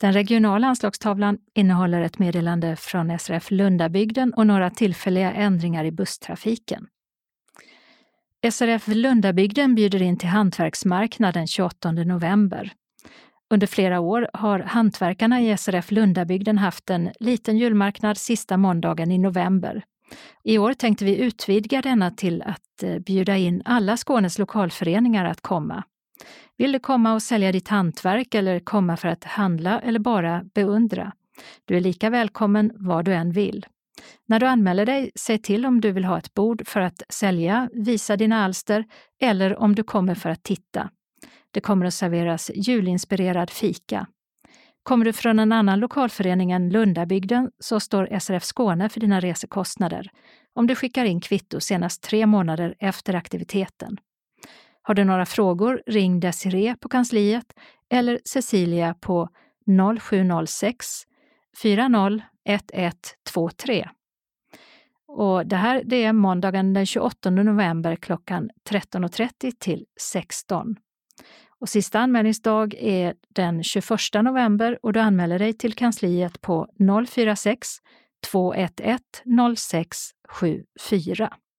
Den regionala anslagstavlan innehåller ett meddelande från SRF Lundabygden och några tillfälliga ändringar i busstrafiken. SRF Lundabygden bjuder in till hantverksmarknaden 28 november. Under flera år har hantverkarna i SRF Lundabygden haft en liten julmarknad sista måndagen i november. I år tänkte vi utvidga denna till att bjuda in alla Skånes lokalföreningar att komma. Vill du komma och sälja ditt hantverk eller komma för att handla eller bara beundra? Du är lika välkommen vad du än vill. När du anmäler dig, säg till om du vill ha ett bord för att sälja, visa dina alster eller om du kommer för att titta. Det kommer att serveras julinspirerad fika. Kommer du från en annan lokalförening än Lundabygden så står SRF Skåne för dina resekostnader om du skickar in kvitto senast 3 månader efter aktiviteten. Har du några frågor, ring Desiree på kansliet eller Cecilia på 0706 40 1123. Och det här det är måndagen den 28 november klockan 13.30 till 16. Och sista anmälningsdag är den 21 november och du anmäler dig till kansliet på 046 211 0674.